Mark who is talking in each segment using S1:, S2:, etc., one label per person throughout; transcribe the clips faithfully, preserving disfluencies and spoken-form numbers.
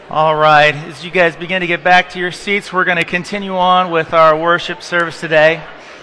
S1: All right, as you guys begin to get back to your seats, we're going to continue on with our worship service today.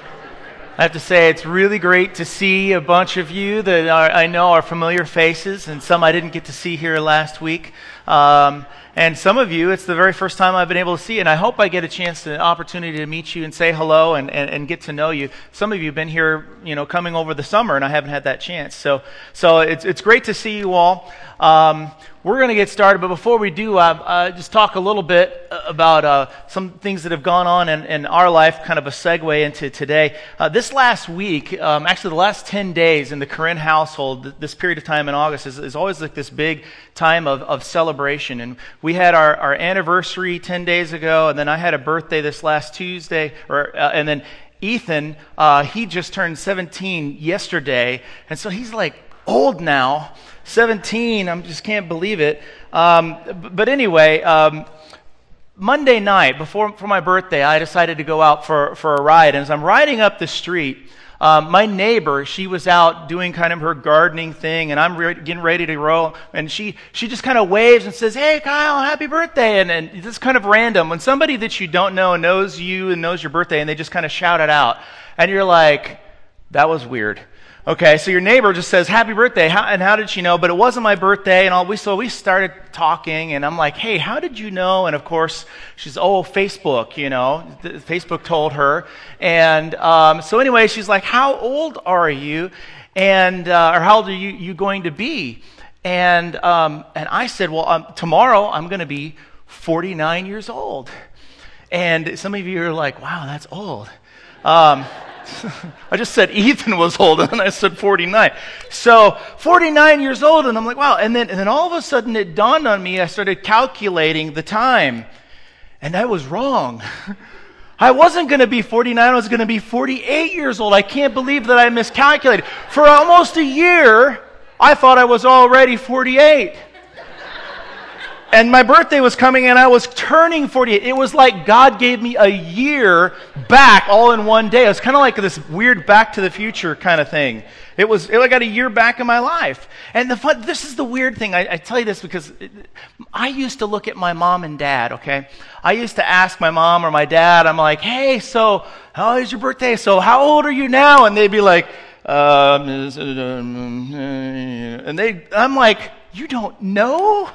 S1: I have to say it's really great to see a bunch of you that are, I know are familiar faces, and some I didn't get to see here last week. Um, and some of you, it's the very first time I've been able to see, and I hope I get a chance, an opportunity to meet you and say hello and, and, and get to know you. Some of you have been here, you know, coming over the summer, and I haven't had that chance. So, so it's it's great to see you all. Um, We're going to get started, but before we do, uh, uh, just talk a little bit about uh, some things that have gone on in, in our life, kind of a segue into today. Uh, this last week, um, actually the last ten days in the Corinne household, th- this period of time in August is, is always like this big time of, of celebration. And we had our, our anniversary ten days ago, and then I had a birthday this last Tuesday, or uh, and then Ethan, uh, he just turned seventeen yesterday, and so he's like old now. seventeen, I just can't believe it. Um, but anyway, um, Monday night, before for my birthday, I decided to go out for, for a ride. And as I'm riding up the street, um, my neighbor, she was out doing kind of her gardening thing, and I'm re- getting ready to roll. And she, she just kind of waves and says, "Hey, Kyle, happy birthday." And, and it's kind of random. When somebody that you don't know knows you and knows your birthday, and they just kind of shout it out. And you're like, that was weird. Okay, so your neighbor just says, "Happy birthday," how, and how did she know? But it wasn't my birthday, and all we so we started talking, and I'm like, "Hey, how did you know?" And of course, she's, "Oh, Facebook, you know, Facebook told her." And um, so anyway, she's like, "How old are you?" And uh, or how old are you, you going to be? And um, and I said, "Well, um, tomorrow I'm going to be forty-nine years old." And some of you are like, "Wow, that's old." Um, I just said Ethan was old, and then I said forty-nine. So forty-nine years old, and I'm like, wow. And then, and then all of a sudden it dawned on me, I started calculating the time, and I was wrong. I wasn't going to be forty-nine, I was going to be forty-eight years old. I can't believe that I miscalculated. For almost a year, I thought I was already forty-eight. And my birthday was coming, and I was turning forty-eight. It was like God gave me a year back all in one day. It was kind of like this weird Back to the Future kind of thing. It was, I got a year back in my life. And the fun, this is the weird thing. I, I tell you this because it, I used to look at my mom and dad, okay? I used to ask my mom or my dad, I'm like, "Hey, so how is your birthday? So how old are you now?" And they'd be like, um, and they, I'm like, "You don't know?"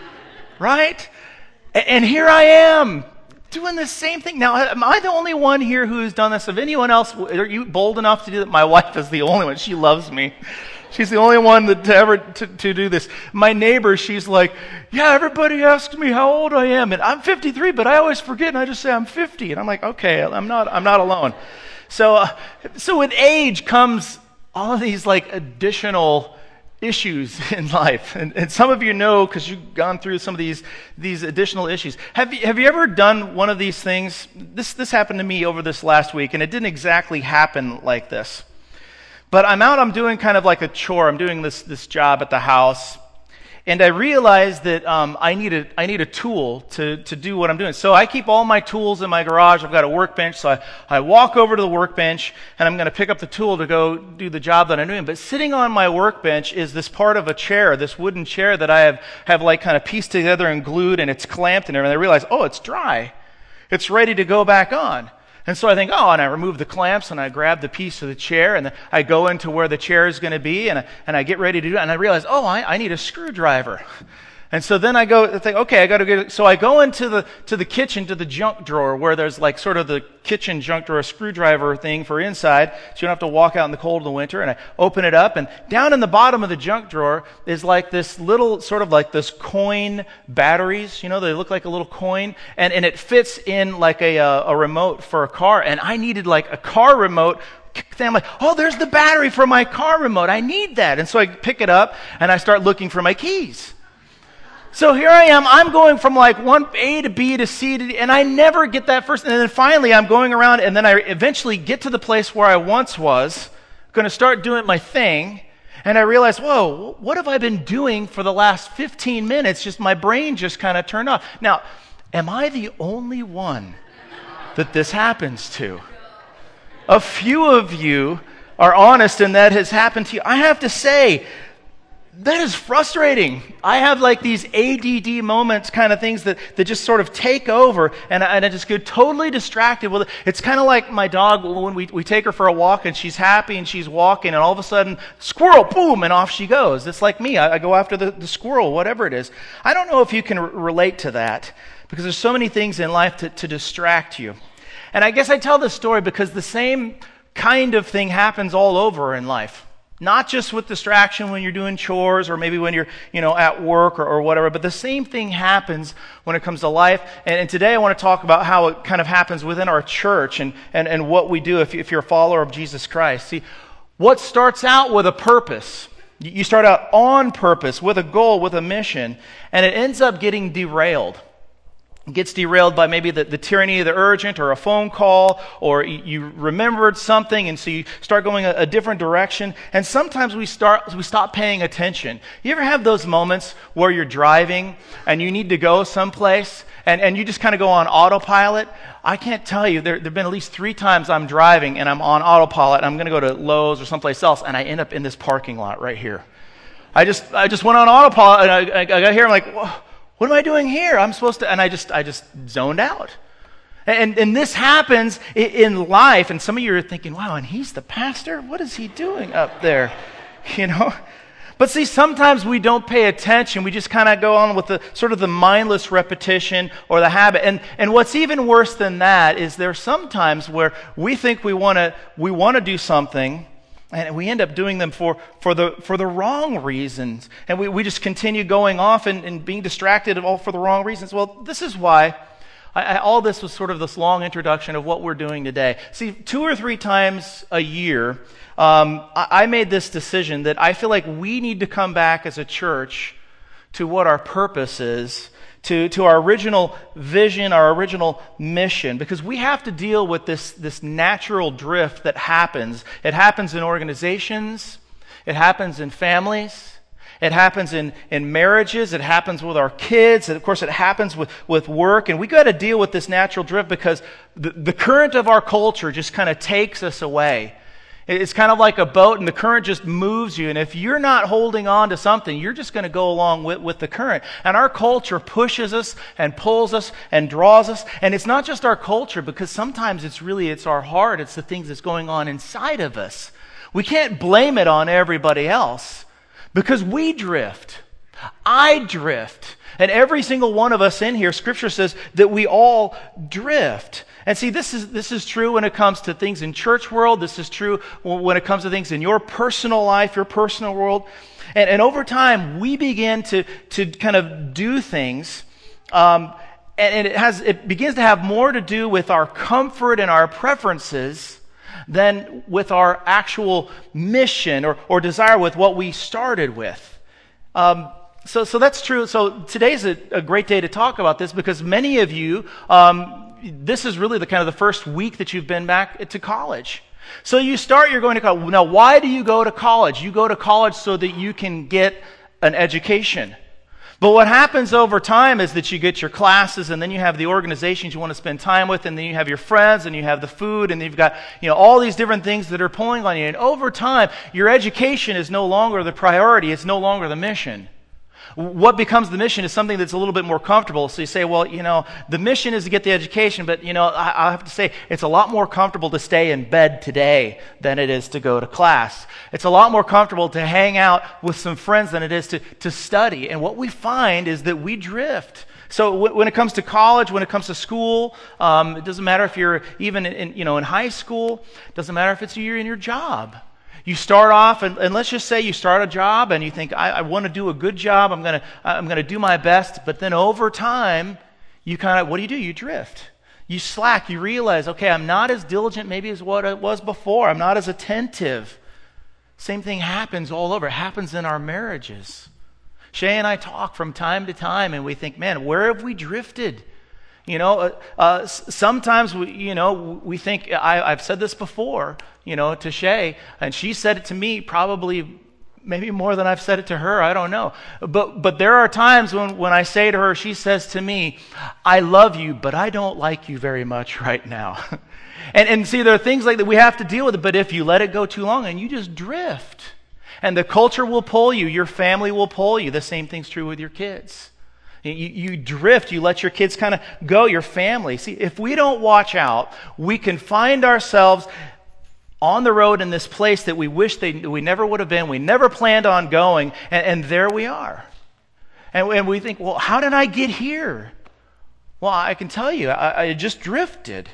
S1: Right? And here I am doing the same thing. Now, am I the only one here who's done this? If anyone else, are you bold enough to do that? My wife is the only one. She loves me. She's the only one that to ever to, to do this. My neighbor, she's like, "Yeah, everybody asks me how old I am, and I'm fifty-three, but I always forget, and I just say I'm fifty." And I'm like, okay, I'm not, I'm not alone. So, uh, so with age comes all of these like additional issues in life, and, and some of you know because you've gone through some of these these additional issues. Have you have you ever done one of these things? This this happened to me over this last week, and it didn't exactly happen like this. But I'm out. I'm doing kind of like a chore. I'm doing this this job at the house, and I realized that um, I need a I need a tool to to do what I'm doing. So I keep all my tools in my garage. I've got a workbench, so I, I walk over to the workbench, and I'm going to pick up the tool to go do the job that I'm doing. But sitting on my workbench is this part of a chair, this wooden chair that I have have like kind of pieced together and glued, and it's clamped and everything. I realize, oh, it's dry. It's ready to go back on. And so I think, oh, and I remove the clamps, and I grab the piece of the chair, and I go into where the chair is going to be, and I, and I get ready to do it, and I realize, oh, I, I need a screwdriver. And so then I go, I think, okay, I got to get, so I go into the to the kitchen, to the junk drawer, where there's like sort of the kitchen junk drawer screwdriver thing for inside, so you don't have to walk out in the cold of the winter, and I open it up, and down in the bottom of the junk drawer is like this little, sort of like this coin batteries, you know, they look like a little coin, and, and it fits in like a, a, a remote for a car, and I needed like a car remote. Then I'm like, oh, there's the battery for my car remote, I need that, and so I pick it up, and I start looking for my keys. So here I am, I'm going from like one A to B to C to D, and I never get that first, and then finally I'm going around, and then I eventually get to the place where I once was, going to start doing my thing, and I realize, whoa, what have I been doing for the last fifteen minutes? Just my brain just kind of turned off. Now, am I the only one that this happens to? A few of you are honest, and that has happened to you. I have to say, that is frustrating. I have like these A D D moments, kind of things that, that just sort of take over, and I, and I just get totally distracted with it. It's kind of like my dog when we, we take her for a walk and she's happy and she's walking, and all of a sudden, squirrel, boom, and off she goes. It's like me. I, I go after the, the squirrel, whatever it is. I don't know if you can r- relate to that, because there's so many things in life to, to distract you. And I guess I tell this story because the same kind of thing happens all over in life. Not just with distraction when you're doing chores or maybe when you're, you know, at work or, or whatever, but the same thing happens when it comes to life. And, and today I want to talk about how it kind of happens within our church and, and, and what we do if, you, if you're a follower of Jesus Christ. See, what starts out with a purpose, you start out on purpose, with a goal, with a mission, and it ends up getting derailed. Gets derailed by maybe the, the tyranny of the urgent or a phone call, or you, you remembered something and so you start going a, a different direction. And sometimes we start we stop paying attention. You ever have those moments where you're driving and you need to go someplace and, and you just kind of go on autopilot? I can't tell you, there have been at least three times I'm driving and I'm on autopilot and I'm going to go to Lowe's or someplace else and I end up in this parking lot right here. I just I just went on autopilot and I, I, I got here, I'm like, whoa. What am I doing here? I'm supposed to, and I just, I just zoned out. And, and this happens in life, and some of you are thinking, wow, and he's the pastor? What is he doing up there? You know? But see, sometimes we don't pay attention. We just kind of go on with the sort of the mindless repetition or the habit. And, and what's even worse than that is there are some times where we think we want to, we want to do something, and we end up doing them for, for the for the wrong reasons. And we, we just continue going off and, and being distracted all for the wrong reasons. Well, this is why I, I, all this was sort of this long introduction of what we're doing today. See, two or three times a year, um, I, I made this decision that I feel like we need to come back as a church to what our purpose is, to, to our original vision, our original mission, because we have to deal with this, this natural drift that happens. It happens in organizations, it happens in families, it happens in, in marriages, it happens with our kids, and of course it happens with, with work, and we got to deal with this natural drift because the, the current of our culture just kind of takes us away. It's kind of like a boat, and the current just moves you. And if you're not holding on to something, you're just going to go along with, with the current. And our culture pushes us and pulls us and draws us. And it's not just our culture, because sometimes it's really, it's our heart. It's the things that's going on inside of us. We can't blame it on everybody else because we drift. I drift. And every single one of us in here, Scripture says that we all drift. And see, this is this is true when it comes to things in church world. This is true when it comes to things in your personal life, your personal world. And, and over time, we begin to, to kind of do things, um, and, and it has it begins to have more to do with our comfort and our preferences than with our actual mission or, or desire with what we started with. Um, so, so that's true. So today's a, a great day to talk about this because many of you, um, this is really the kind of the first week that you've been back to college. So you start, you're going to college. Now, why do you go to college? You go to college so that you can get an education. But what happens over time is that you get your classes, and then you have the organizations you want to spend time with, and then you have your friends, and you have the food, and you've got, you know, all these different things that are pulling on you. And over time, your education is no longer the priority. It's no longer the mission. What becomes the mission is something that's a little bit more comfortable. So you say, well, you know, the mission is to get the education, but, you know, I, I have to say, it's a lot more comfortable to stay in bed today than it is to go to class. It's a lot more comfortable to hang out with some friends than it is to, to study. And what we find is that we drift. So w- when it comes to college, when it comes to school, um, it doesn't matter if you're even in, in, you know, in high school. It doesn't matter if it's you're in your job. You start off, and, and let's just say you start a job, and you think, I, I want to do a good job. I'm gonna, I'm gonna do my best. But then over time, you kind of, what do you do? You drift. You slack. You realize, okay, I'm not as diligent maybe as what I was before. I'm not as attentive. Same thing happens all over. It happens in our marriages. Shay and I talk from time to time, and we think, man, where have we drifted? You know, uh, uh, sometimes we, you know, we think, I, I've said this before, you know, to Shay, and she said it to me probably maybe more than I've said it to her, I don't know. But but there are times when, when I say to her, she says to me, I love you, but I don't like you very much right now. and, and see, there are things like that we have to deal with it, but if you let it go too long and you just drift, And the culture will pull you. Your family will pull you. The same thing's true with your kids. You, you drift. You let your kids kind of go, your family. See, if we don't watch out, we can find ourselves on the road in this place that we wish they, we never would have been. We never planned on going. And, and there we are. And, and we think, well, how did I get here? Well, I can tell you, I, I just drifted.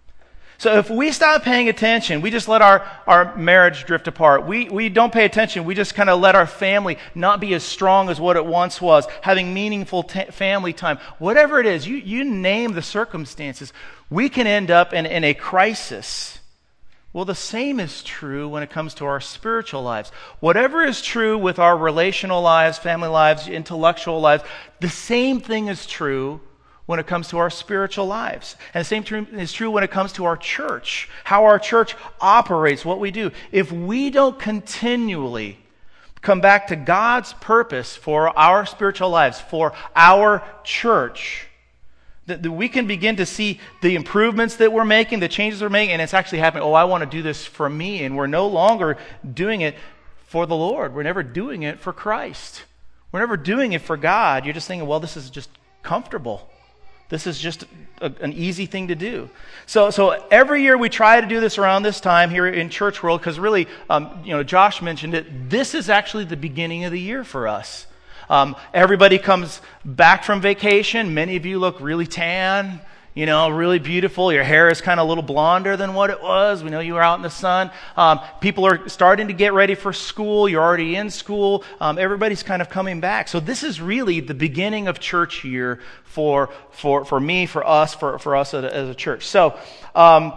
S1: So if we stop paying attention, we just let our, our marriage drift apart. We, we don't pay attention. We just kind of let our family not be as strong as what it once was, having meaningful t- family time. Whatever it is, you, you name the circumstances, we can end up in, in a crisis. Well, the same is true when it comes to our spiritual lives. Whatever is true with our relational lives, family lives, intellectual lives, the same thing is true when it comes to our spiritual lives. And the same true, is true when it comes to our church, how our church operates, what we do. If we don't continually come back to God's purpose for our spiritual lives, for our church, that we can begin to see the improvements that we're making, the changes we're making, and it's actually happening. Oh, I want to do this for me. And we're no longer doing it for the Lord. We're never doing it for Christ. We're never doing it for God. You're just thinking, well, this is just comfortable. This is just a, an easy thing to do. So, so every year we try to do this around this time here in Church World, because really, um, you know, Josh mentioned it. This is actually the beginning of the year for us. Um, everybody comes back from vacation. Many of you look really tan, you know, really beautiful. Your hair is kind of a little blonder than what it was. We know you were out in the sun. Um, people are starting to get ready for school. You're already in school. Um, everybody's kind of coming back. So this is really the beginning of church year for for for me, for us, for, for us as a, as a church. So um,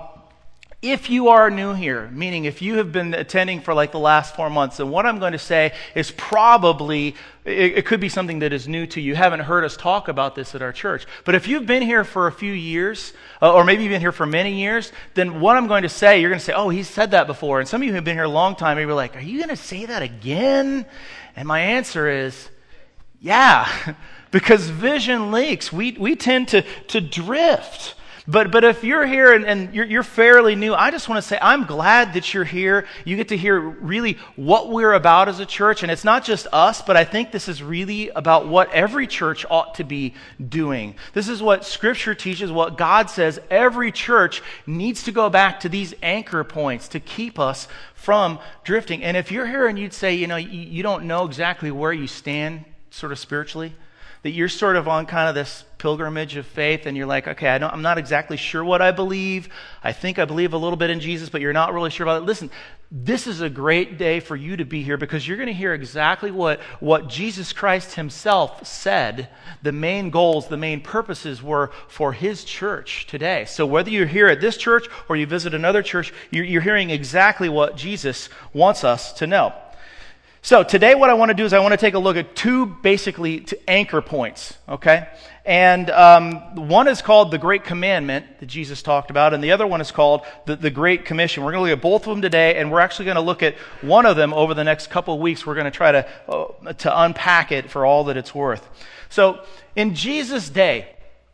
S1: if you are new here, meaning if you have been attending for like the last four months, then what I'm going to say is probably, it, it could be something that is new to you. You haven't heard us talk about this at our church. But if you've been here for a few years, uh, or maybe you've been here for many years, then what I'm going to say, you're going to say, oh, he's said that before. And some of you have been here a long time, and you're like, are you going to say that again? And my answer is, yeah, because vision leaks. We, we tend to, to drift. But but if you're here and, and you're, you're fairly new, I just want to say I'm glad that you're here. You get to hear really what we're about as a church. And it's not just us, but I think this is really about what every church ought to be doing. This is what Scripture teaches, what God says. Every church needs to go back to these anchor points to keep us from drifting. And if you're here and you'd say, you know, you, you don't know exactly where you stand sort of spiritually, that you're sort of on kind of this pilgrimage of faith, and you're like, okay, I don't, I'm not exactly sure what I believe. I think I believe a little bit in Jesus, but you're not really sure about it. Listen, this is a great day for you to be here, because you're going to hear exactly what, what Jesus Christ himself said the main goals, the main purposes were for his church today. So whether you're here at this church or you visit another church, you're, you're hearing exactly what Jesus wants us to know. So today what I want to do is I want to take a look at two basically to anchor points, okay? And um, one is called the Great Commandment that Jesus talked about, and the other one is called the, the Great Commission. We're going to look at both of them today, and we're actually going to look at one of them over the next couple of weeks. We're going to try to, uh, to unpack it for all that it's worth. So in Jesus' day,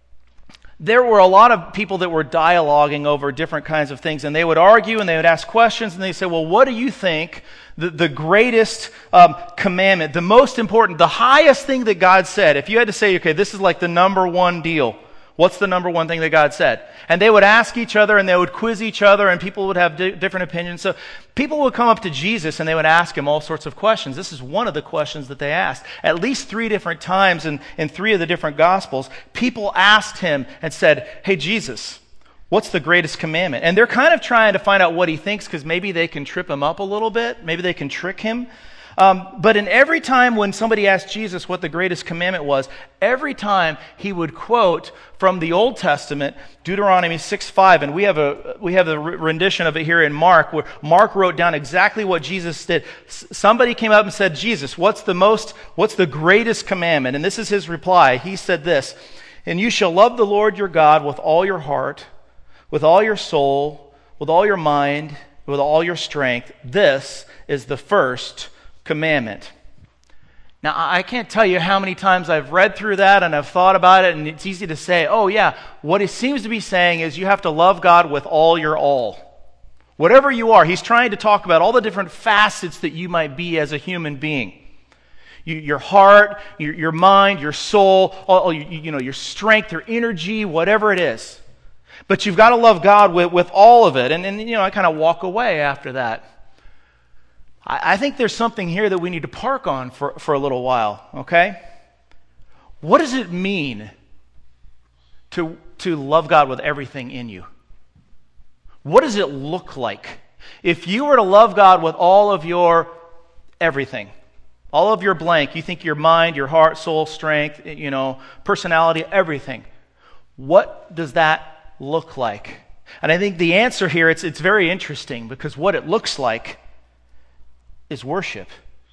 S1: there were a lot of people that were dialoguing over different kinds of things, and they would argue and they would ask questions, and they say, well, what do you think the, the greatest um, commandment, the most important, the highest thing that God said? If you had to say, okay, this is like the number one deal, what's the number one thing that God said? And they would ask each other, and they would quiz each other, and people would have di- different opinions. So people would come up to Jesus, and they would ask him all sorts of questions. This is one of the questions that they asked. At least three different times in, in three of the different Gospels, people asked him and said, hey, Jesus, what's the greatest commandment? And they're kind of trying to find out what he thinks, because maybe they can trip him up a little bit. Maybe they can trick him. Um, but in every time when somebody asked Jesus what the greatest commandment was, every time he would quote from the Old Testament, Deuteronomy six five, and we have a we have a rendition of it here in Mark, where Mark wrote down exactly what Jesus did. S- somebody came up and said, Jesus, what's the most, what's the greatest commandment? And this is his reply. He said this, and you shall love the Lord your God with all your heart, with all your soul, with all your mind, with all your strength. This is the first commandment. Now, I can't tell you how many times I've read through that and I've thought about it, and it's easy to say, oh yeah, what it seems to be saying is you have to love God with all your all. Whatever you are, he's trying to talk about all the different facets that you might be as a human being. You, your heart, your, your mind, your soul, all, all, you, you know, your strength, your energy, whatever it is. But you've got to love God with, with all of it. And, and, you know, I kind of walk away after that. I, I think there's something here that we need to park on for, for a little while, okay? What does it mean to, to love God with everything in you? What does it look like? If you were to love God with all of your everything, all of your blank, you think your mind, your heart, soul, strength, you know, personality, everything, what does that look like? And I think the answer here, it's, it's very interesting, because what it looks like is worship.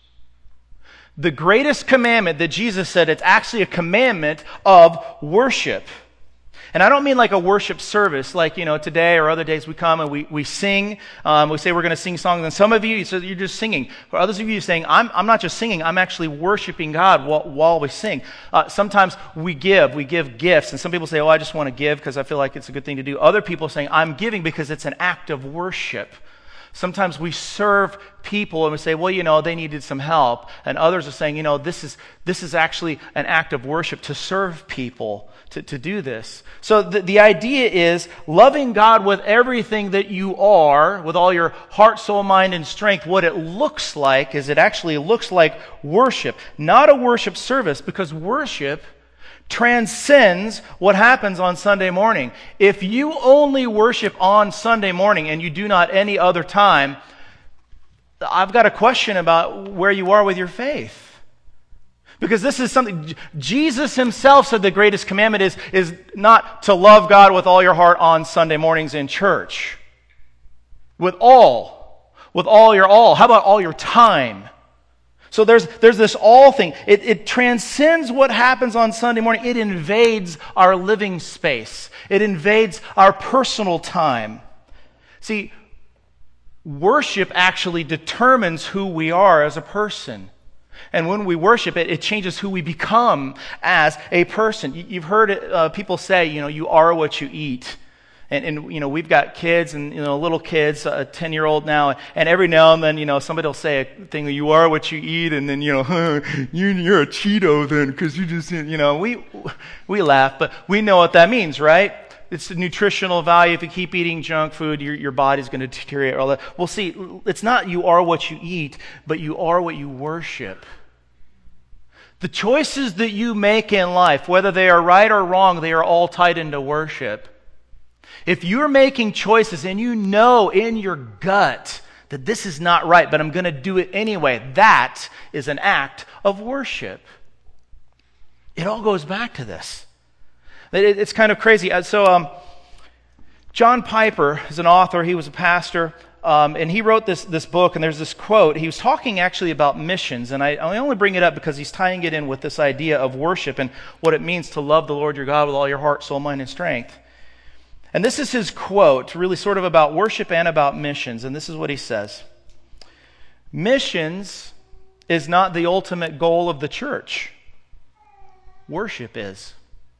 S1: The greatest commandment that Jesus said, it's actually a commandment of worship. And I don't mean like a worship service, like, you know, today or other days we come and we, we sing. Um, we say we're going to sing songs. And some of you, you said you're just singing. For others of you, you're saying, I'm, I'm not just singing, I'm actually worshiping God while, while we sing. Uh, sometimes we give. We give gifts. And some people say, oh, I just want to give because I feel like it's a good thing to do. Other people are saying, I'm giving because it's an act of worship. Sometimes we serve people and we say, well, you know, they needed some help. And others are saying, you know, this is this is actually an act of worship to serve people, to, to do this. So the, the idea is loving God with everything that you are, with all your heart, soul, mind, and strength. What it looks like is it actually looks like worship. Not a worship service, because worship transcends what happens on Sunday morning. If you only worship on Sunday morning and you do not any other time, I've got a question about where you are with your faith. Because this is something, Jesus himself said the greatest commandment is, is not to love God with all your heart on Sunday mornings in church. With all. With all your all. How about all your time? So there's there's this all thing. It, it transcends what happens on Sunday morning. It invades our living space. It invades our personal time. See, worship actually determines who we are as a person. And when we worship it, it changes who we become as a person. You've heard uh, people say, you know, you are what you eat. And, and, you know, we've got kids and, you know, little kids, a ten-year-old now, and every now and then, you know, somebody will say a thing, you are what you eat, and then, you know, huh, you, you're a Cheeto then, because you just, you know, we we laugh, but we know what that means, right? It's the nutritional value. If you keep eating junk food, your, your body's going to deteriorate. All that. Well, see, it's not you are what you eat, but you are what you worship. The choices that you make in life, whether they are right or wrong, they are all tied into worship. If you're making choices and you know in your gut that this is not right, but I'm going to do it anyway, that is an act of worship. It all goes back to this. It, it's kind of crazy. So um, John Piper is an author. He was a pastor. Um, and he wrote this this book, and there's this quote. He was talking actually about missions, and I, I only bring it up because he's tying it in with this idea of worship and what it means to love the Lord your God with all your heart, soul, mind, and strength. And this is his quote, really sort of about worship and about missions. And this is what he says. Missions is not the ultimate goal of the church. Worship is.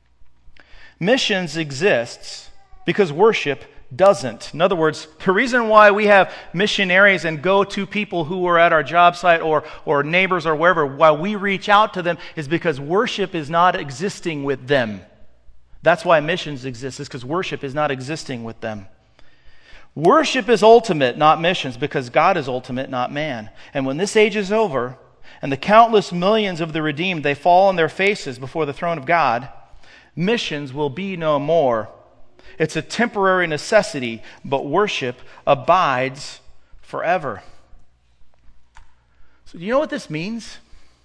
S1: Missions exists because worship doesn't. In other words, the reason why we have missionaries and go to people who are at our job site or, or neighbors or wherever, why we reach out to them is because worship is not existing with them. That's why missions exist, is because worship is not existing with them. Worship is ultimate, not missions, because God is ultimate, not man. And when this age is over, and the countless millions of the redeemed, they fall on their faces before the throne of God, missions will be no more. It's a temporary necessity, but worship abides forever. So do you know what this means?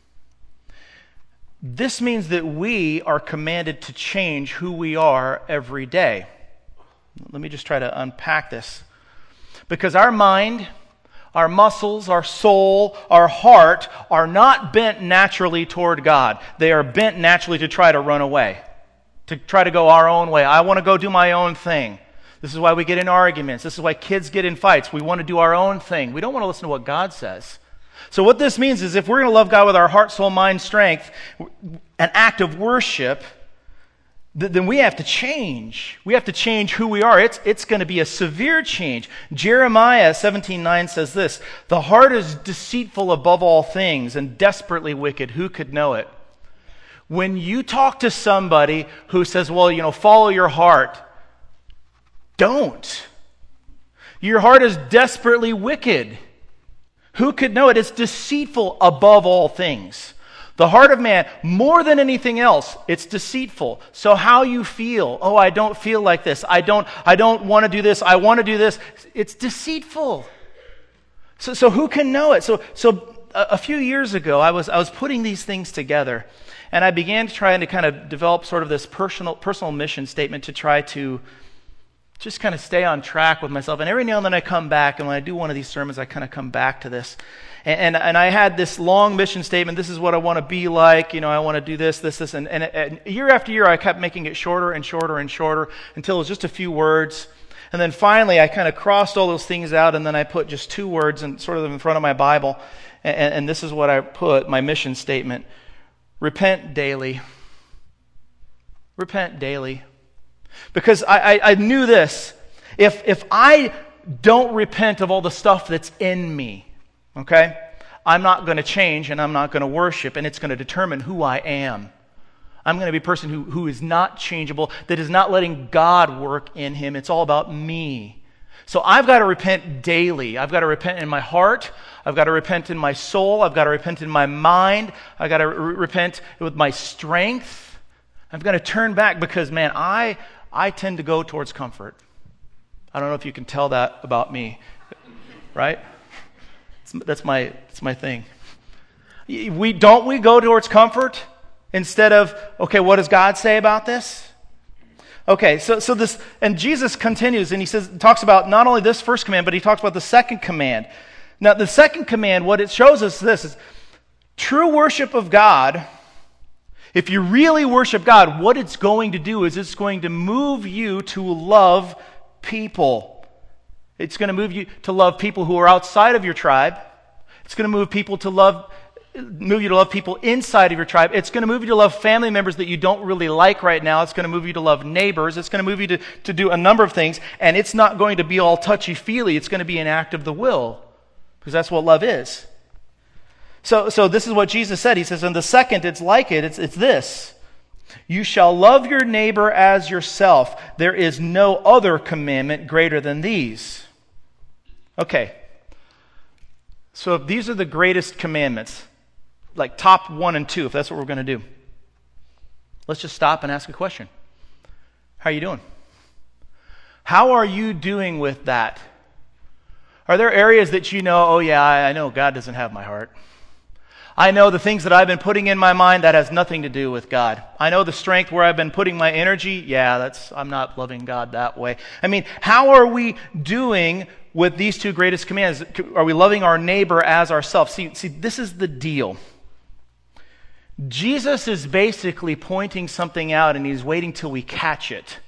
S1: This means that we are commanded to change who we are every day. Let me just try to unpack this. Because our mind, our muscles, our soul, our heart are not bent naturally toward God. They are bent naturally to try to run away, to try to go our own way. I want to go do my own thing. This is why we get in arguments. This is why kids get in fights. We want to do our own thing. We don't want to listen to what God says. So what this means is if we're going to love God with our heart, soul, mind, strength, an act of worship, th- then we have to change. We have to change who we are. It's, it's going to be a severe change. Jeremiah seventeen nine says this, "The heart is deceitful above all things and desperately wicked. Who could know it?" When you talk to somebody who says, well, you know, follow your heart, don't. Your heart is desperately wicked. Who could know it? It's deceitful above all things. The heart of man, more than anything else, it's deceitful. So how you feel, oh, I don't feel like this. I don't, I don't want to do this. I want to do this. It's deceitful. So, so who can know it? So, so a, a few years ago, I was, I was putting these things together, and I began to try to kind of develop sort of this personal, personal mission statement to try to just kind of stay on track with myself. And every now and then I come back, and when I do one of these sermons, I kind of come back to this. And, and, and I had this long mission statement. This is what I want to be like. You know, I want to do this, this, this. And, and, and year after year, I kept making it shorter and shorter and shorter until it was just a few words. And then finally, I kind of crossed all those things out, and then I put just two words and sort of in front of my Bible. And, and this is what I put, my mission statement. Repent daily. Repent daily. Because I, I, I knew this. If, if I don't repent of all the stuff that's in me, okay, I'm not going to change, and I'm not going to worship, and it's going to determine who I am. I'm going to be a person who, who is not changeable, that is not letting God work in him. It's all about me. So I've got to repent daily. I've got to repent in my heart. I've got to repent in my soul. I've got to repent in my mind. I've got to re- repent with my strength. I've got to turn back because, man, I I tend to go towards comfort. I don't know if you can tell that about me, right? It's, that's my that's my thing. We don't we go towards comfort instead of, okay, what does God say about this? Okay, so so this, and Jesus continues, and he says, talks about not only this first command, but he talks about the second command. Now, the second command, what it shows us this is true worship of God. If you really worship God, what it's going to do is it's going to move you to love people. It's going to move you to love people who are outside of your tribe. It's going to move people to love move you to love people inside of your tribe. It's going to move you to love family members that you don't really like right now. It's going to move you to love neighbors. It's going to move you to, to do a number of things. And it's not going to be all touchy-feely. It's going to be an act of the will. Because that's what love is. So, so this is what Jesus said. He says, and the second, it's like it. It's, it's this. You shall love your neighbor as yourself. There is no other commandment greater than these. Okay. So if these are the greatest commandments, like top one and two, if that's what we're going to do, let's just stop and ask a question. How are you doing? How are you doing with that? Are there areas that you know, oh yeah, I know God doesn't have my heart. I know the things that I've been putting in my mind, that has nothing to do with God. I know the strength where I've been putting my energy, yeah, that's I'm not loving God that way. I mean, how are we doing with these two greatest commands? Are we loving our neighbor as ourselves? See, see, this is the deal. Jesus is basically pointing something out, and he's waiting till we catch it.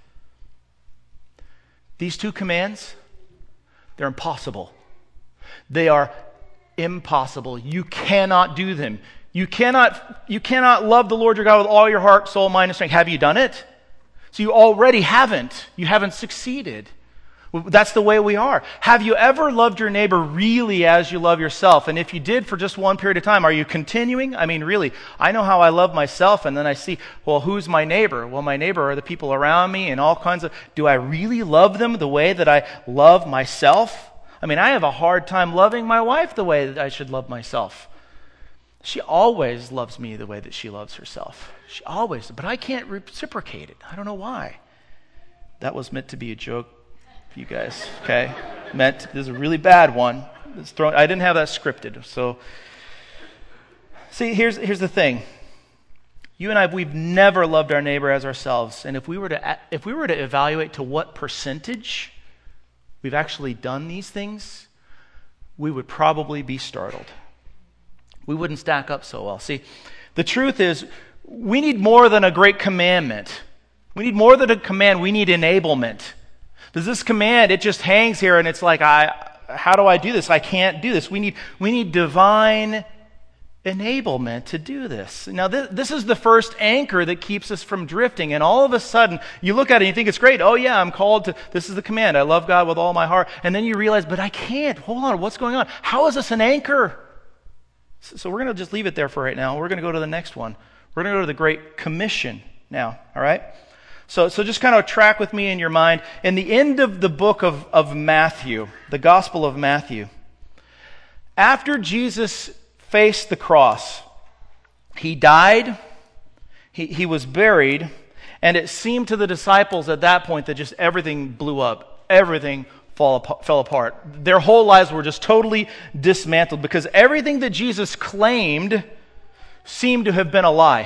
S1: These two commands, they're impossible. They are impossible. You cannot do them. You cannot, you cannot love the Lord your God with all your heart, soul, mind, and strength. Have you done it? So you already haven't. You haven't succeeded. That's the way we are. Have you ever loved your neighbor really as you love yourself? And if you did for just one period of time, are you continuing? I mean, really, I know how I love myself, and then I see, well, who's my neighbor? Well, my neighbor are the people around me and all kinds of, do I really love them the way that I love myself? I mean, I have a hard time loving my wife the way that I should love myself. She always loves me the way that she loves herself. She always, but I can't reciprocate it. I don't know why. That was meant to be a joke. You guys, okay? Meant, this is a really bad one. It's thrown, I didn't have that scripted. So, see, here's here's the thing. You and I, we've never loved our neighbor as ourselves. And if we were to if we were to evaluate to what percentage we've actually done these things, we would probably be startled. We wouldn't stack up so well. See, the truth is, we need more than a great commandment. We need more than a command. We need enablement. Does this command, it just hangs here and it's like, I, how do I do this? I can't do this. We need, we need divine enablement to do this. Now, this, this is the first anchor that keeps us from drifting. And all of a sudden, you look at it and you think it's great. Oh, yeah, I'm called to, this is the command. I love God with all my heart. And then you realize, but I can't. Hold on, what's going on? How is this an anchor? So, so we're going to just leave it there for right now. We're going to go to the next one. We're going to go to the Great Commission now, all right? So, so just kind of track with me in your mind. In the end of the book of, of Matthew, the Gospel of Matthew, after Jesus faced the cross, he died, he, he was buried, and it seemed to the disciples at that point that just everything blew up. Everything fall, fell apart. Their whole lives were just totally dismantled because everything that Jesus claimed seemed to have been a lie.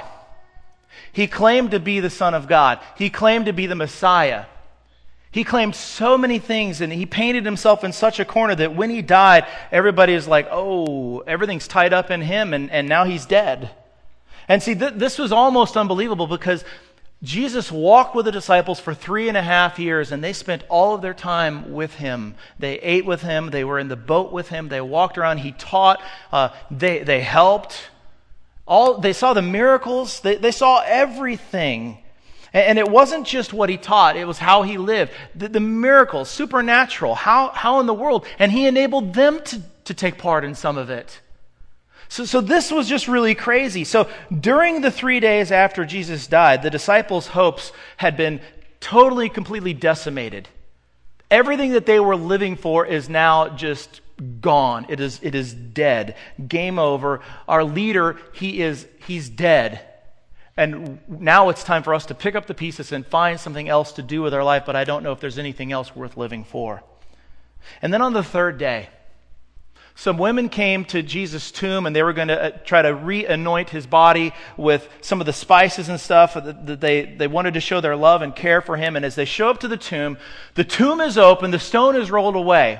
S1: He claimed to be the Son of God. He claimed to be the Messiah. He claimed so many things, and he painted himself in such a corner that when he died, everybody is like, oh, everything's tied up in him, and, and now he's dead. And see, th- this was almost unbelievable because Jesus walked with the disciples for three and a half years, and they spent all of their time with him. They ate with him. They were in the boat with him. They walked around. He taught. Uh, they, they helped. All They saw the miracles. They, they saw everything. And it wasn't just what he taught, it was how he lived. The, the miracles, supernatural, how, how in the world. And he enabled them to, to take part in some of it. So, so this was just really crazy. So during the three days after Jesus died, the disciples' hopes had been totally, completely decimated. Everything that they were living for is now just gone. It is, it is dead. Game over. Our leader, he is, he's dead. And now it's time for us to pick up the pieces and find something else to do with our life, but I don't know if there's anything else worth living for. And then on the third day, some women came to Jesus' tomb, and they were going to uh, try to re-anoint his body with some of the spices and stuff that, that they, they wanted to show their love and care for him. And as they show up to the tomb, the tomb is open, the stone is rolled away.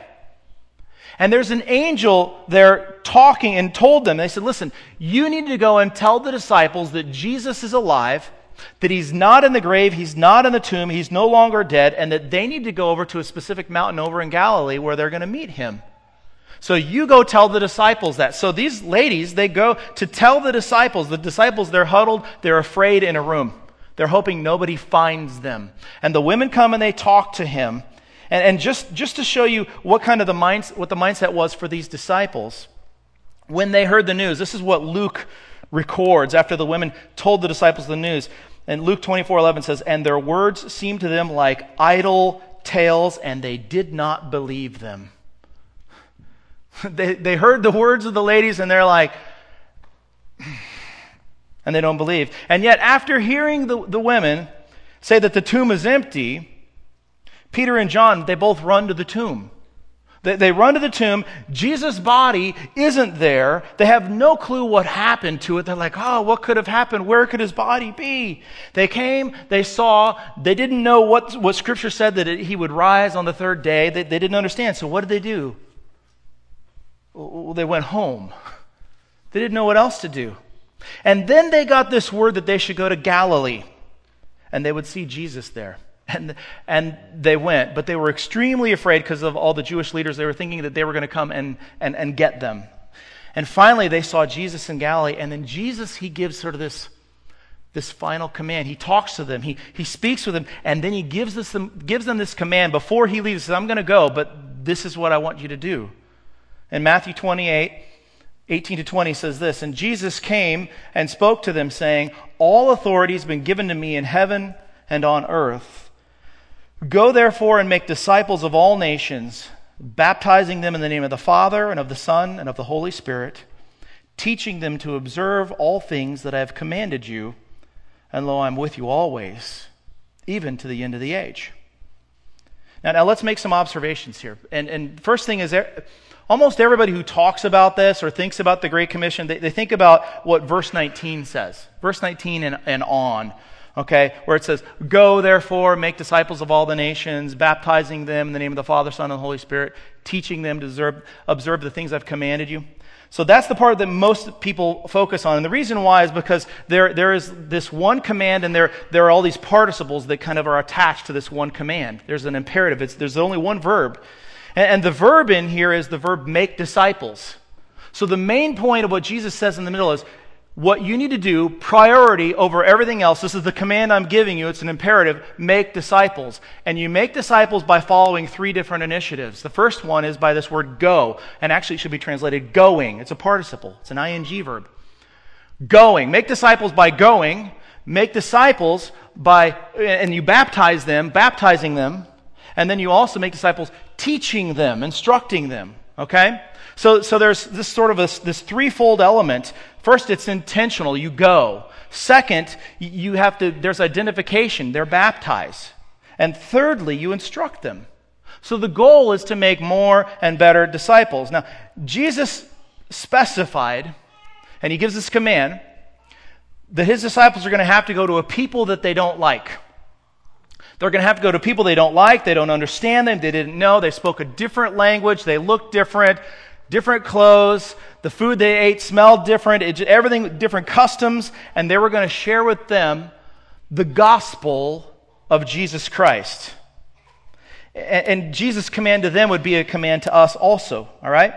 S1: And there's an angel there talking and told them, they said, listen, you need to go and tell the disciples that Jesus is alive, that he's not in the grave, he's not in the tomb, he's no longer dead, and that they need to go over to a specific mountain over in Galilee where they're going to meet him. So you go tell the disciples that. So these ladies, they go to tell the disciples. The disciples, they're huddled, they're afraid in a room. They're hoping nobody finds them. And the women come and they talk to him. And, and just, just to show you what kind of the mind, what the mindset was for these disciples, when they heard the news, this is what Luke records after the women told the disciples the news. And Luke twenty-four eleven says, and their words seemed to them like idle tales, and they did not believe them. they, they heard the words of the ladies, and they're like, and they don't believe. And yet after hearing the, the women say that the tomb is empty, Peter and John, they both run to the tomb. They, they run to the tomb. Jesus' body isn't there. They have no clue what happened to it. They're like, oh, what could have happened? Where could his body be? They came, they saw, they didn't know what, what Scripture said that it, he would rise on the third day. They, they didn't understand. So what did they do? Well, they went home. They didn't know what else to do. And then they got this word that they should go to Galilee, and they would see Jesus there. And and they went, but they were extremely afraid because of all the Jewish leaders. They were thinking that they were going to come and, and, and get them. And finally, they saw Jesus in Galilee, and then Jesus, he gives sort of this, this final command. He talks to them. He, he speaks with them, and then he gives, this, gives them this command before he leaves. He says, I'm going to go, but this is what I want you to do. In Matthew twenty-eight, eighteen to twenty says this, and Jesus came and spoke to them, saying, all authority has been given to me in heaven and on earth. Go therefore and make disciples of all nations, baptizing them in the name of the Father and of the Son and of the Holy Spirit, teaching them to observe all things that I have commanded you, and lo, I'm with you always, even to the end of the age. Now, now let's make some observations here. And, and first thing is, almost everybody who talks about this or thinks about the Great Commission, they, they think about what verse nineteen says. Verse nineteen and, and on. Okay, where it says, go therefore, make disciples of all the nations, baptizing them in the name of the Father, Son, and the Holy Spirit, teaching them to observe, observe the things I've commanded you. So that's the part that most people focus on. And the reason why is because there, there is this one command, and there, there are all these participles that kind of are attached to this one command. There's an imperative. It's, there's only one verb. And, and the verb in here is the verb make disciples. So the main point of what Jesus says in the middle is, what you need to do, priority over everything else. This is the command I'm giving you. It's an imperative. Make disciples. And you make disciples by following three different initiatives. The first one is by this word go. And actually it should be translated going. It's a participle. It's an ing verb. Going. Make disciples by going. Make disciples by, and you baptize them, baptizing them. And then you also make disciples teaching them, instructing them. Okay? So, so there's this sort of a, this threefold element. First, it's intentional. You go. Second, you have to, there's identification. They're baptized. And thirdly, you instruct them. So the goal is to make more and better disciples. Now, Jesus specified, and he gives this command, that his disciples are going to have to go to a people that they don't like. They're going to have to go to people they don't like, they don't understand them, they didn't know, they spoke a different language, they looked different, different clothes, the food they ate smelled different, it, everything, different customs, and they were going to share with them the gospel of Jesus Christ. And, and Jesus' command to them would be a command to us also, all right?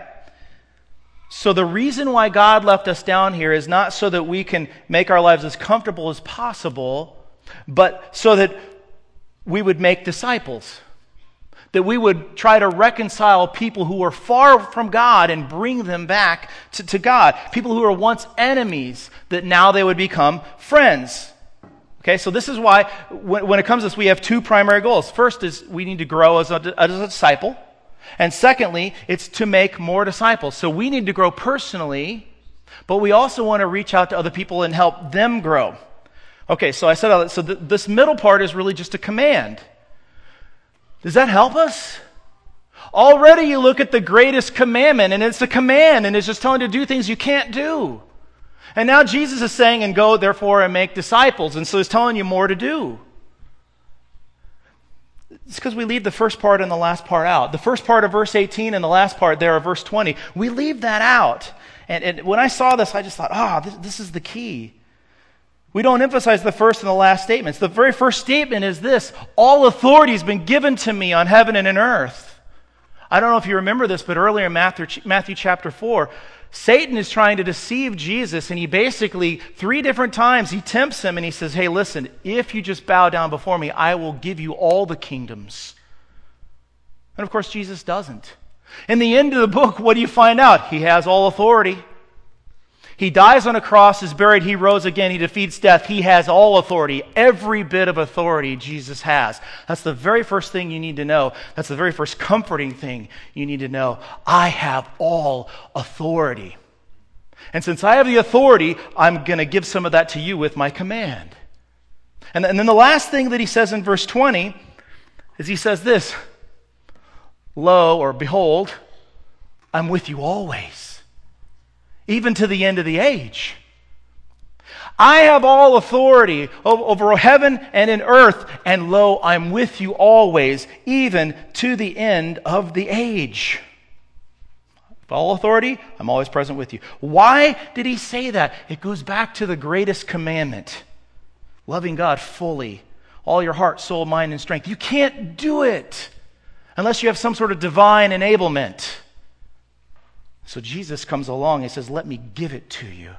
S1: So the reason why God left us down here is not so that we can make our lives as comfortable as possible, but so that we would make disciples. That we would try to reconcile people who are far from God and bring them back to, to God. People who were once enemies, that now they would become friends. Okay, so this is why when, when it comes to this, we have two primary goals. First is we need to grow as a, as a disciple. And secondly, it's to make more disciples. So we need to grow personally, but we also want to reach out to other people and help them grow. Okay, so I said all that. So th- this middle part is really just a command. Does that help us? Already you look at the greatest commandment, and it's a command, and it's just telling you to do things you can't do. And now Jesus is saying, and go therefore and make disciples, and so he's telling you more to do. It's because we leave the first part and the last part out. The first part of verse eighteen and the last part there of verse twenty, we leave that out. And, and when I saw this, I just thought, ah, oh, this, this is the key. We don't emphasize the first and the last statements. The very first statement is this: all authority has been given to me on heaven and in earth. I don't know if you remember this, but earlier in Matthew, Matthew chapter four, Satan is trying to deceive Jesus, and he basically, three different times, he tempts him and he says, hey, listen, if you just bow down before me, I will give you all the kingdoms. And of course, Jesus doesn't. In the end of the book, what do you find out? He has all authority. He dies on a cross, is buried, he rose again, he defeats death. He has all authority. Every bit of authority Jesus has. That's the very first thing you need to know. That's the very first comforting thing you need to know. I have all authority. And since I have the authority, I'm going to give some of that to you with my command. And, and then the last thing that he says in verse twenty is he says this: lo, or behold, I'm with you always, even to the end of the age. I have all authority over heaven and in earth, and lo, I'm with you always, even to the end of the age. All authority, I'm always present with you. Why did he say that? It goes back to the greatest commandment: loving God fully, all your heart, soul, mind, and strength. You can't do it unless you have some sort of divine enablement. So Jesus comes along and says, let me give it to you.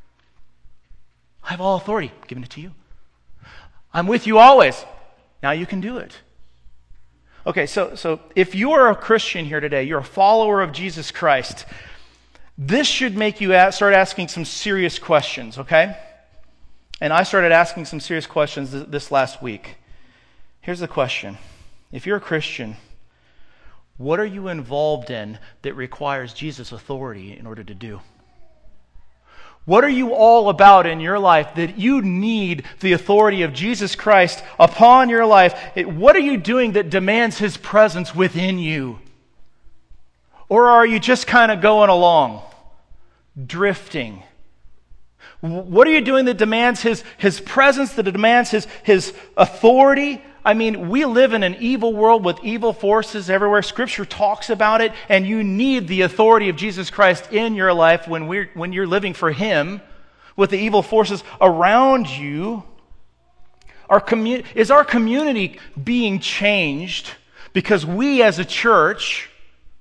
S1: I have all authority, I'm giving it to you. I'm with you always. Now you can do it. Okay, so, so if you are a Christian here today, you're a follower of Jesus Christ, this should make you ask, start asking some serious questions, okay? And I started asking some serious questions th- this last week. Here's the question. If you're a Christian, what are you involved in that requires Jesus' authority in order to do? What are you all about in your life that you need the authority of Jesus Christ upon your life? It, what are you doing that demands His presence within you? Or are you just kind of going along, drifting? What are you doing that demands His, his presence, that demands His, his authority? I mean, we live in an evil world with evil forces everywhere. Scripture talks about it, and you need the authority of Jesus Christ in your life when we're when you're living for Him with the evil forces around you. Our commu- is our community being changed because we as a church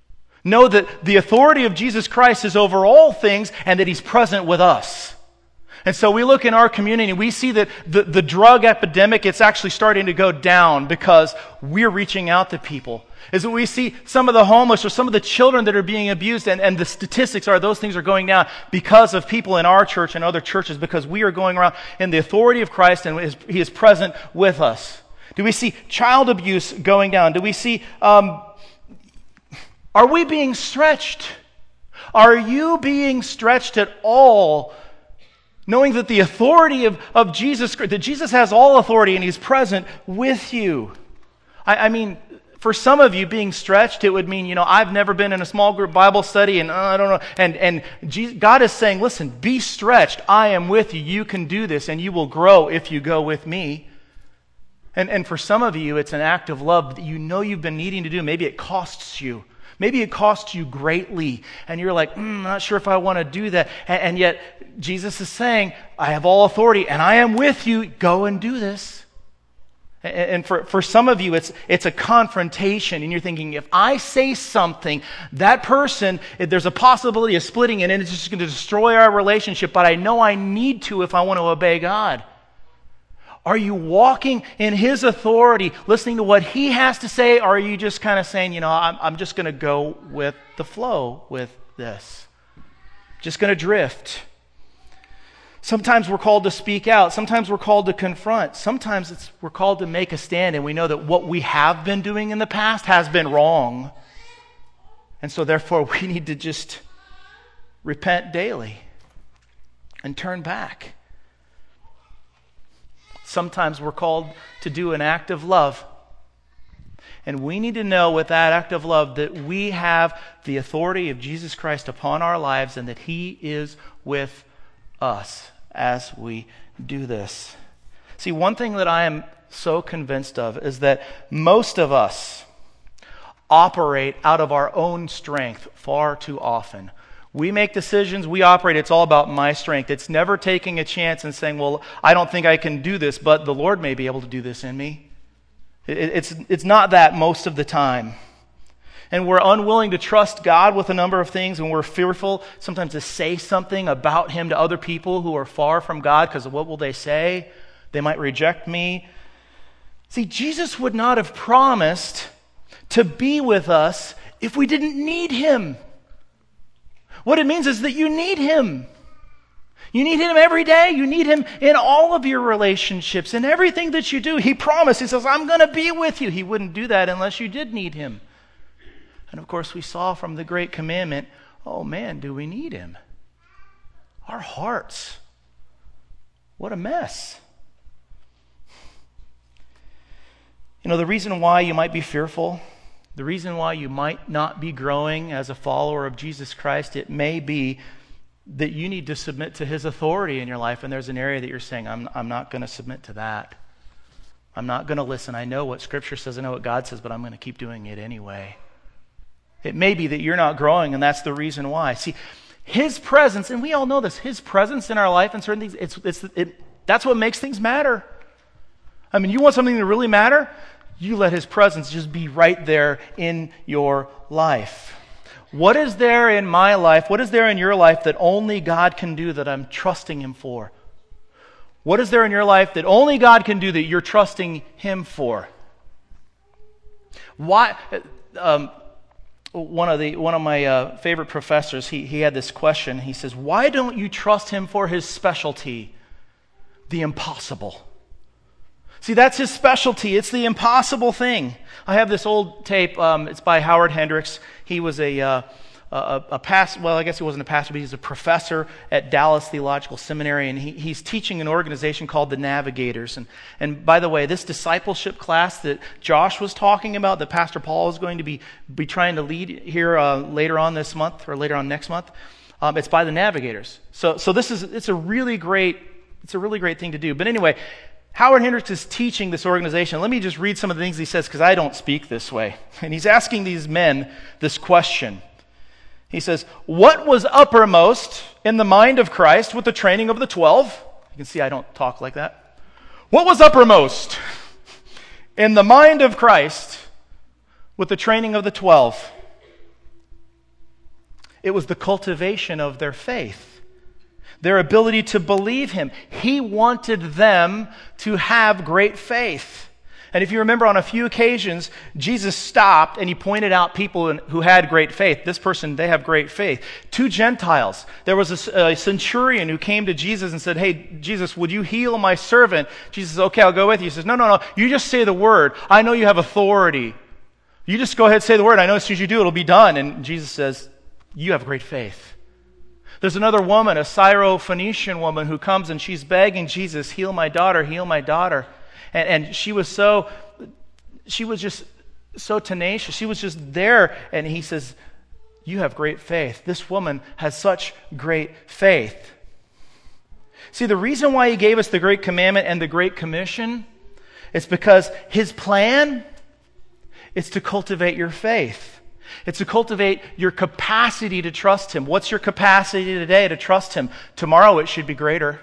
S1: Know that the authority of Jesus Christ is over all things and that he's present with us. And so we look in our community and we see that the, the drug epidemic, it's actually starting to go down because we're reaching out to people. Is that we see some of the homeless or some of the children that are being abused, and, and the statistics are those things are going down because of people in our church and other churches, because we are going around in the authority of Christ and his, he is present with us. Do we see child abuse going down? Do we see, um, are we being stretched? Are you being stretched at all? Knowing that the authority of, of Jesus, that Jesus has all authority and he's present with you. I, I mean, for some of you being stretched, it would mean, you know, I've never been in a small group Bible study and uh, I don't know. And, and Jesus, God is saying, listen, be stretched. I am with you. You can do this and you will grow if you go with me. And, and for some of you, it's an act of love that you know you've been needing to do. Maybe it costs you. Maybe it costs you greatly, and you're like, mm, I'm not sure if I want to do that. And, and yet, Jesus is saying, I have all authority, and I am with you. Go and do this. And, and for, for some of you, it's it's a confrontation, and you're thinking, if I say something, that person, there's a possibility of splitting it, and it's just going to destroy our relationship, but I know I need to if I want to obey God. Are you walking in his authority, listening to what he has to say, or are you just kind of saying, you know, I'm, I'm just going to go with the flow with this? Just going to drift. Sometimes we're called to speak out. Sometimes we're called to confront. Sometimes it's, we're called to make a stand, and we know that what we have been doing in the past has been wrong. And so therefore we need to just repent daily and turn back. Sometimes we're called to do an act of love. And we need to know with that act of love that we have the authority of Jesus Christ upon our lives and that he is with us as we do this. See, one thing that I am so convinced of is that most of us operate out of our own strength far too often. We make decisions, we operate, it's all about my strength. It's never taking a chance and saying, well, I don't think I can do this, but the Lord may be able to do this in me. It's, it's not that most of the time. And we're unwilling to trust God with a number of things, and we're fearful sometimes to say something about him to other people who are far from God because of what will they say? They might reject me. See, Jesus would not have promised to be with us if we didn't need him. What it means is that you need him. You need him every day. You need him in all of your relationships, in everything that you do. He promised, he says, I'm going to be with you. He wouldn't do that unless you did need him. And of course, we saw from the great commandment, oh man, do we need him? Our hearts. What a mess. You know, the reason why you might be fearful, the reason why you might not be growing as a follower of Jesus Christ, it may be that you need to submit to his authority in your life, and there's an area that you're saying, I'm, I'm not going to submit to that. I'm not going to listen. I know what Scripture says, I know what God says, but I'm going to keep doing it anyway. It may be that you're not growing, and that's the reason why. See, his presence, and we all know this, his presence in our life and certain things, it's, it's, it, that's what makes things matter. I mean, you want something to really matter? You let his presence just be right there in your life. What is there in my life, what is there in your life that only God can do that I'm trusting him for? What is there in your life that only God can do that you're trusting him for? Why? Um, one of the one of my uh, favorite professors, he he had this question. He says, "Why don't you trust him for his specialty, the impossible?" See, that's his specialty. It's the impossible thing. I have this old tape. Um, it's by Howard Hendricks. He was a uh, a, a pastor. Well, I guess he wasn't a pastor, but he's a professor at Dallas Theological Seminary, and he, he's teaching an organization called the Navigators. And and by the way, this discipleship class that Josh was talking about, that Pastor Paul is going to be be trying to lead here uh, later on this month or later on next month, um, it's by the Navigators. So so this is it's a really great it's a really great thing to do. But anyway, Howard Hendricks is teaching this organization. Let me just read some of the things he says, because I don't speak this way. And he's asking these men this question. He says, what was uppermost in the mind of Christ with the training of the twelve? You can see I don't talk like that. What was uppermost in the mind of Christ with the training of the twelve?
S2: It was the cultivation of their faith, their ability to believe him. He wanted them to have great faith. And if you remember, on a few occasions, Jesus stopped and he pointed out people who had great faith. This person, they have great faith. Two Gentiles. There was a, a centurion who came to Jesus and said, hey, Jesus, would you heal my servant? Jesus says, okay, I'll go with you. He says, no, no, no, you just say the word. I know you have authority. You just go ahead and say the word. I know as soon as you do, it'll be done. And Jesus says, you have great faith. There's another woman, a Syrophoenician woman, who comes and she's begging Jesus, heal my daughter, heal my daughter. And, and she was so, she was just so tenacious. She was just there. And he says, you have great faith. This woman has such great faith. See, the reason why he gave us the Great Commandment and the Great Commission is because his plan is to cultivate your faith. It's to cultivate your capacity to trust him. What's your capacity today to trust him? Tomorrow it should be greater.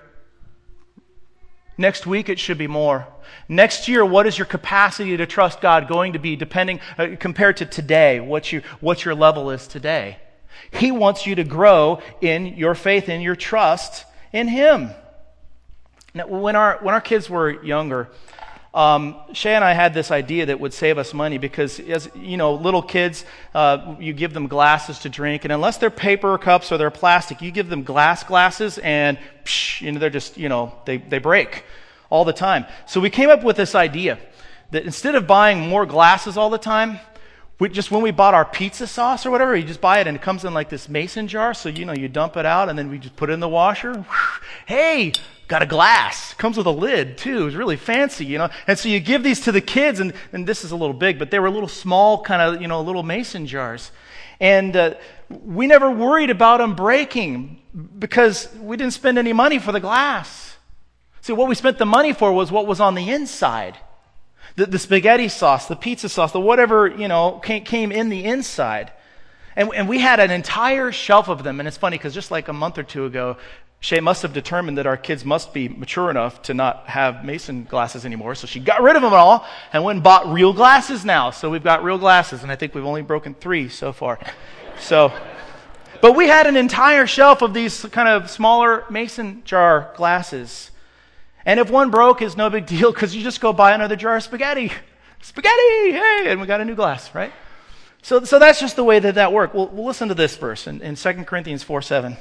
S2: Next week it should be more. Next year, what is your capacity to trust God going to be, depending uh, compared to today? What you what your level is today? He wants you to grow in your faith, in your trust in him. Now, when our when our kids were younger, um, Shay and I had this idea that would save us money because, as you know, little kids, uh, you give them glasses to drink, and unless they're paper cups or they're plastic, you give them glass glasses, and psh, you know they're just you know they they break all the time. So we came up with this idea that instead of buying more glasses all the time, we just when we bought our pizza sauce or whatever, you just buy it and it comes in like this mason jar. So you know you dump it out and then we just put it in the washer. Hey, got a glass. Comes with a lid too. It's really fancy, you know. And so you give these to the kids, and, and this is a little big, but they were little small kind of, you know, little mason jars. And uh, we never worried about them breaking because we didn't spend any money for the glass. See, what we spent the money for was what was on the inside. The, the spaghetti sauce, the pizza sauce, the whatever, you know, came, came in the inside. And, and we had an entire shelf of them. And it's funny because just like a month or two ago, Shay must have determined that our kids must be mature enough to not have mason glasses anymore. So she got rid of them all and went and bought real glasses now. So we've got real glasses. And I think we've only broken three so far. So, but we had an entire shelf of these kind of smaller mason jar glasses. And if one broke, it's no big deal because you just go buy another jar of spaghetti. Spaghetti! Hey! And we got a new glass, right? So so that's just the way that that worked. Well, we'll listen to this verse in, in Second Corinthians four seven.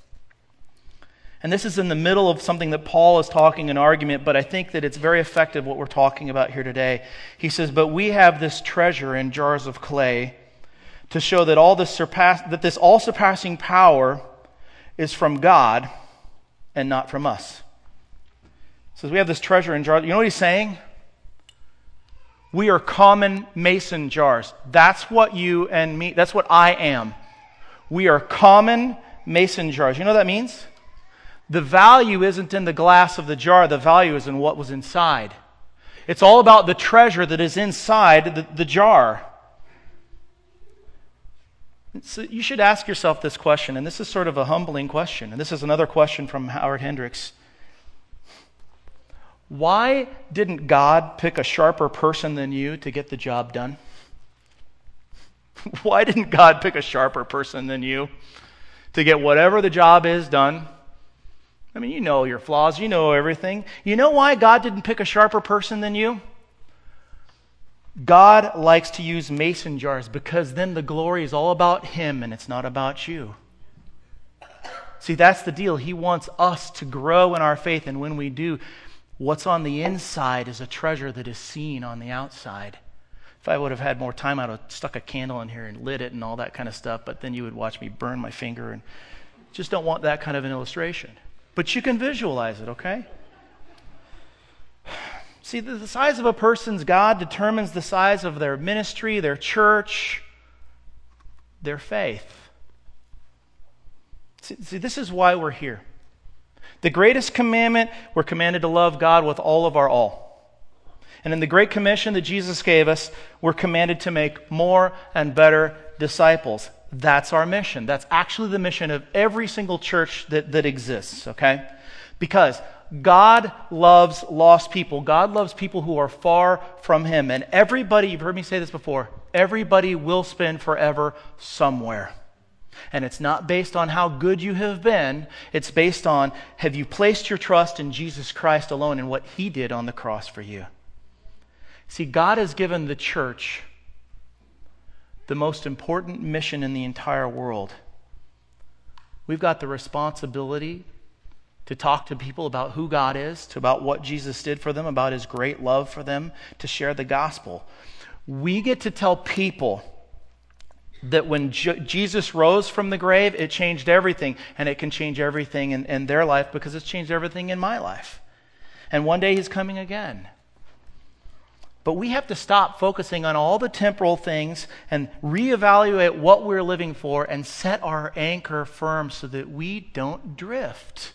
S2: And this is in the middle of something that Paul is talking, an argument, but I think that it's very effective what we're talking about here today. He says, but we have this treasure in jars of clay to show that all this surpass that this all-surpassing power is from God and not from us. Says we have this treasure in jars. You know what he's saying? We are common mason jars. That's what you and me, that's what I am. We are common mason jars. You know what that means? The value isn't in the glass of the jar. The value is in what was inside. It's all about the treasure that is inside the, the jar. So you should ask yourself this question, and this is sort of a humbling question. And this is another question from Howard Hendricks. Why didn't God pick a sharper person than you to get the job done? Why didn't God pick a sharper person than you to get whatever the job is done? I mean, you know your flaws, you know everything. You know why God didn't pick a sharper person than you? God likes to use mason jars because then the glory is all about him and it's not about you. See, that's the deal. He wants us to grow in our faith, and when we do, what's on the inside is a treasure that is seen on the outside. If I would have had more time, I would have stuck a candle in here and lit it and all that kind of stuff, but then you would watch me burn my finger, and just don't want that kind of an illustration. But you can visualize it, okay? See, the, the size of a person's God determines the size of their ministry, their church, their faith. See, see, this is why we're here. The greatest commandment, we're commanded to love God with all of our all. And in the Great Commission that Jesus gave us, we're commanded to make more and better disciples. That's our mission. That's actually the mission of every single church that, that exists, okay? Because God loves lost people. God loves people who are far from him. And everybody, you've heard me say this before, everybody will spend forever somewhere. And it's not based on how good you have been. It's based on, have you placed your trust in Jesus Christ alone and what He did on the cross for you? See, God has given the church the most important mission in the entire world. We've got the responsibility to talk to people about who God is, to about what Jesus did for them, about His great love for them, to share the gospel. We get to tell people that when Je- Jesus rose from the grave, it changed everything, and it can change everything in, in their life because it's changed everything in my life. And one day He's coming again. But we have to stop focusing on all the temporal things and reevaluate what we're living for and set our anchor firm so that we don't drift.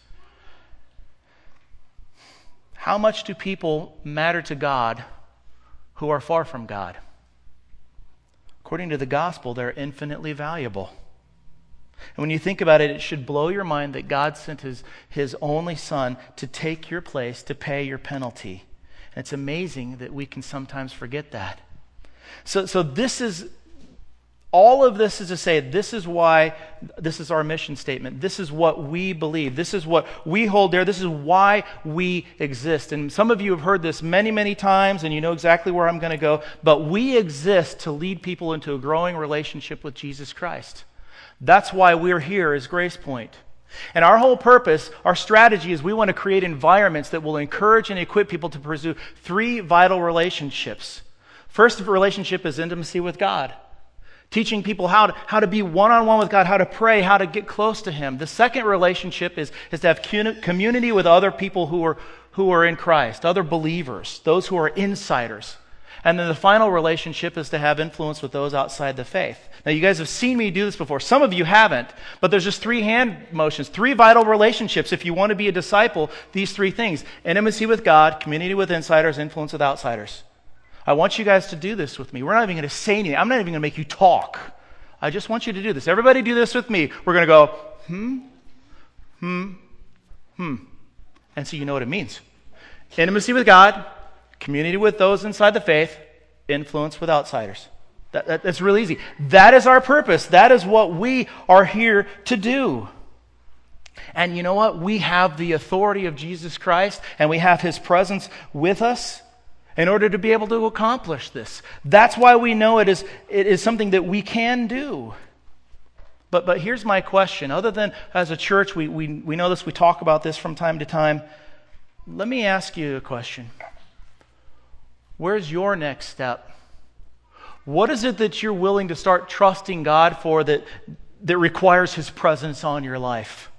S2: How much do people matter to God who are far from God? According to the gospel, they're infinitely valuable. And when you think about it, it should blow your mind that God sent his, his only Son to take your place, to pay your penalty. And it's amazing that we can sometimes forget that. So, so this is, all of this is to say, this is why, this is our mission statement. This is what we believe. This is what we hold dear. This is why we exist. And some of you have heard this many, many times, and you know exactly where I'm going to go. But we exist to lead people into a growing relationship with Jesus Christ. That's why we're here as Grace Point. And our whole purpose, our strategy is we want to create environments that will encourage and equip people to pursue three vital relationships. First relationship is intimacy with God. Teaching people how to, how to be one-on-one with God, how to pray, how to get close to Him. The second relationship is, is to have community with other people who are, who are in Christ, other believers, those who are insiders. And then the final relationship is to have influence with those outside the faith. Now, you guys have seen me do this before. Some of you haven't, but there's just three hand motions, three vital relationships. If you want to be a disciple, these three things: intimacy with God, community with insiders, influence with outsiders. I want you guys to do this with me. We're not even going to say anything. I'm not even going to make you talk. I just want you to do this. Everybody do this with me. We're going to go, hmm, hmm, hmm. And so you know what it means. Intimacy with God, community with those inside the faith, influence with outsiders. That, that, that's really easy. That is our purpose. That is what we are here to do. And you know what? We have the authority of Jesus Christ, and we have His presence with us in order to be able to accomplish this. That's why we know it is, it is something that we can do. But but here's my question. Other than as a church, we, we, we know this, we talk about this from time to time. Let me ask you a question. Where's your next step? What is it that you're willing to start trusting God for that, that requires His presence on your life?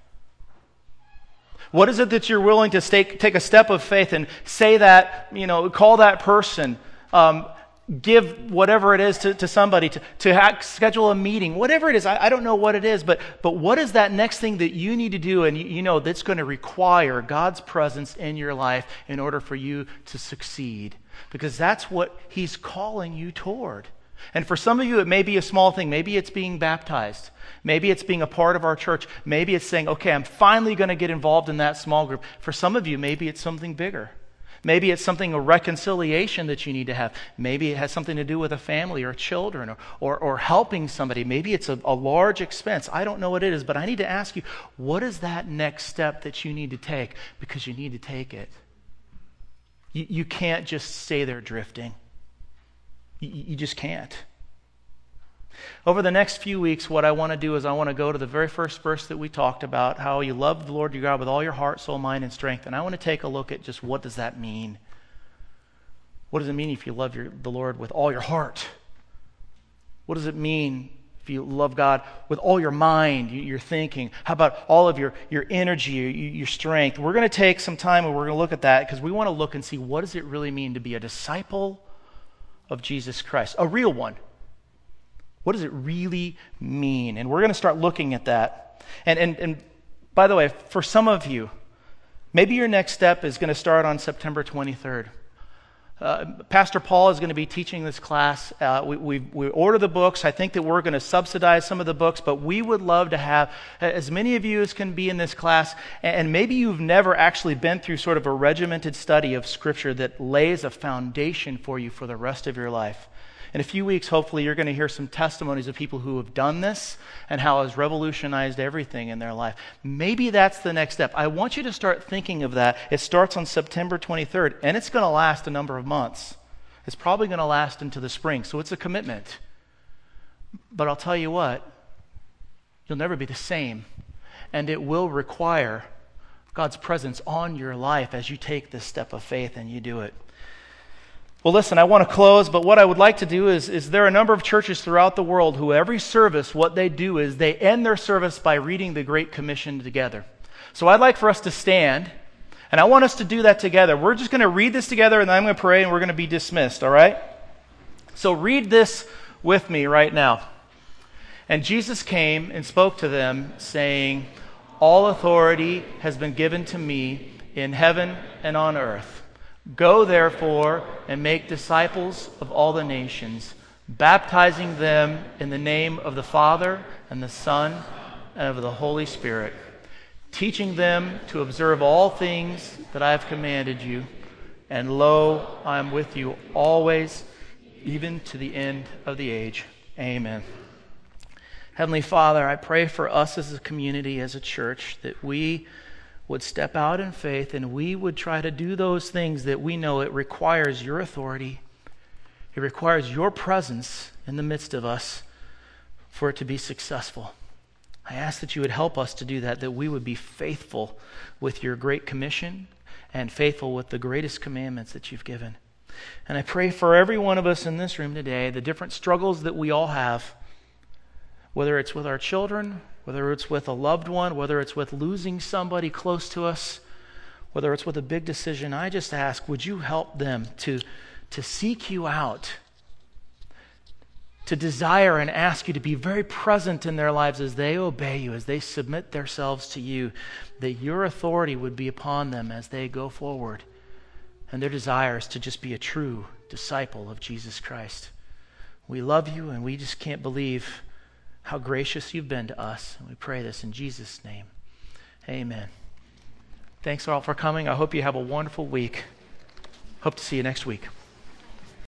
S2: What is it that you're willing to take, take a step of faith and say that, you know, call that person, um, give whatever it is to, to somebody, to, to ha- schedule a meeting, whatever it is. I, I don't know what it is, but, but what is that next thing that you need to do, and you, you know that's going to require God's presence in your life in order for you to succeed? Because that's what He's calling you toward. And for some of you, it may be a small thing. Maybe it's being baptized. Maybe it's being a part of our church. Maybe it's saying, okay, I'm finally going to get involved in that small group. For some of you, maybe it's something bigger. Maybe it's something, a reconciliation that you need to have. Maybe it has something to do with a family or children or, or, or helping somebody. Maybe it's a, a large expense. I don't know what it is, but I need to ask you, what is that next step that you need to take? Because you need to take it. You, you can't just stay there drifting. You, you just can't. Over the next few weeks, what I want to do is I want to go to the very first verse that we talked about, how you love the Lord your God with all your heart, soul, mind, and strength. And I want to take a look at just what does that mean? What does it mean if you love your, the Lord with all your heart? What does it mean if you love God with all your mind, your thinking? How about all of your, your energy, your, your strength? We're going to take some time and we're going to look at that because we want to look and see what does it really mean to be a disciple of Jesus Christ, a real one. What does it really mean? And we're going to start looking at that. And, and, and by the way, for some of you, maybe your next step is going to start on September twenty-third. Uh, Pastor Paul is going to be teaching this class. Uh, we, we, we order the books. I think that we're going to subsidize some of the books, but we would love to have as many of you as can be in this class. And maybe you've never actually been through sort of a regimented study of Scripture that lays a foundation for you for the rest of your life. In a few weeks, hopefully, you're going to hear some testimonies of people who have done this and how it's revolutionized everything in their life. Maybe that's the next step. I want you to start thinking of that. It starts on September twenty-third, and it's going to last a number of months. It's probably going to last into the spring, so it's a commitment. But I'll tell you what, you'll never be the same, and it will require God's presence on your life as you take this step of faith and you do it. Well, listen, I want to close, but what I would like to do is, is there are a number of churches throughout the world who every service, what they do is they end their service by reading the Great Commission together. So I'd like for us to stand, and I want us to do that together. We're just going to read this together, and then I'm going to pray, and we're going to be dismissed, all right? So read this with me right now. And Jesus came and spoke to them, saying, "All authority has been given to me in heaven and on earth. Go, therefore, and make disciples of all the nations, baptizing them in the name of the Father and the Son and of the Holy Spirit, teaching them to observe all things that I have commanded you. And lo, I am with you always, even to the end of the age." Amen. Heavenly Father, I pray for us as a community, as a church, that we would step out in faith and we would try to do those things that we know it requires your authority. It requires your presence in the midst of us for it to be successful. I ask that you would help us to do that, that we would be faithful with your great commission and faithful with the greatest commandments that you've given. And I pray for every one of us in this room today, the different struggles that we all have, whether it's with our children, whether it's with a loved one, whether it's with losing somebody close to us, whether it's with a big decision, I just ask, would you help them to, to seek you out, to desire and ask you to be very present in their lives as they obey you, as they submit themselves to you, that your authority would be upon them as they go forward, and their desire is to just be a true disciple of Jesus Christ. We love you, and we just can't believe how gracious you've been to us. And we pray this in Jesus' name. Amen. Thanks all for coming. I hope you have a wonderful week. Hope to see you next week.